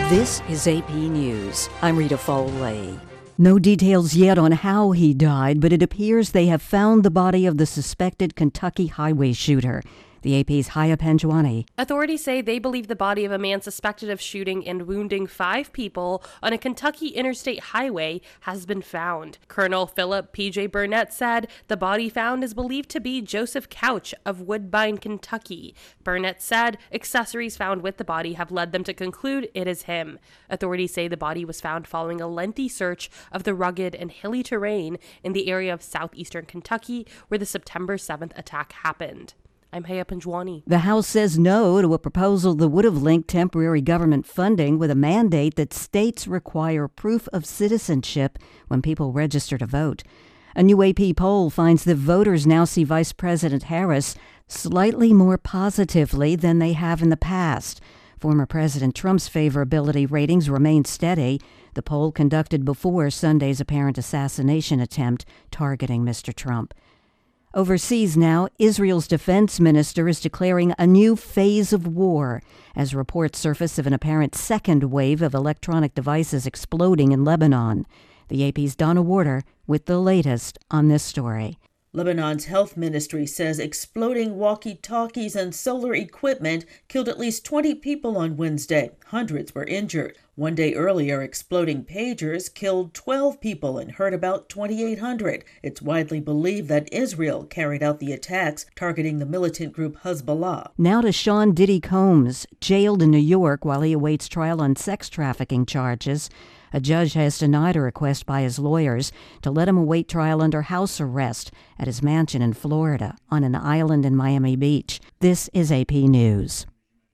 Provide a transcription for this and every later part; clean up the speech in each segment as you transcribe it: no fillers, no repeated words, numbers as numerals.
This is AP News. I'm Rita Foley. No details yet on how he died, but it appears they have found the body of the suspected Kentucky highway shooter. The AP's Haya Panjwani. Authorities say they believe the body of a man suspected of shooting and wounding 5 people on a Kentucky interstate highway has been found. Colonel Philip P.J. Burnett said the body found is believed to be Joseph Couch of Woodbine, Kentucky. Burnett said accessories found with the body have led them to conclude it is him. Authorities say the body was found following a lengthy search of the rugged and hilly terrain in the area of southeastern Kentucky where the September 7th attack happened. I'm Haya Panjwani. The House says no to a proposal that would have linked temporary government funding with a mandate that states require proof of citizenship when people register to vote. A new AP poll finds that voters now see Vice President Harris slightly more positively than they have in the past. Former President Trump's favorability ratings remain steady. The poll conducted before Sunday's apparent assassination attempt targeting Mr. Trump. Overseas now, Israel's defense minister is declaring a new phase of war as reports surface of an apparent second wave of electronic devices exploding in Lebanon. The AP's Donna Warder with the latest on this story. Lebanon's health ministry says exploding walkie-talkies and solar equipment killed at least 20 people on Wednesday. Hundreds were injured. One day earlier, exploding pagers killed 12 people and hurt about 2,800. It's widely believed that Israel carried out the attacks targeting the militant group Hezbollah. Now to Sean Diddy Combs, jailed in New York while he awaits trial on sex trafficking charges. A judge has denied a request by his lawyers to let him await trial under house arrest at his mansion in Florida on an island in Miami Beach. This is AP News.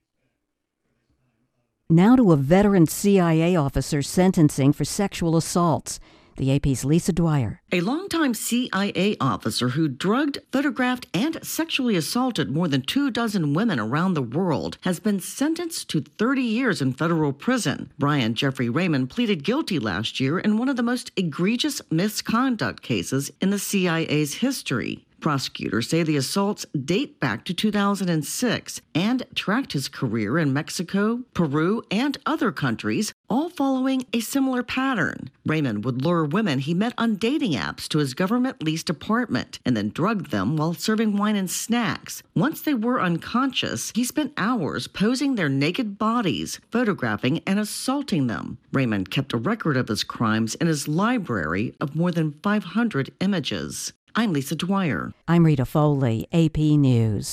Now to a veteran CIA officer sentencing for sexual assaults. The AP's Lisa Dwyer. A longtime CIA officer who drugged, photographed, and sexually assaulted more than 24 women around the world has been sentenced to 30 years in federal prison. Brian Jeffrey Raymond pleaded guilty last year in one of the most egregious misconduct cases in the CIA's history. Prosecutors say the assaults date back to 2006 and tracked his career in Mexico, Peru, and other countries, all following a similar pattern. Raymond would lure women he met on dating apps to his government-leased apartment and then drug them while serving wine and snacks. Once they were unconscious, he spent hours posing their naked bodies, photographing and assaulting them. Raymond kept a record of his crimes in his library of more than 500 images. I'm Lisa Dwyer. I'm Rita Foley, AP News.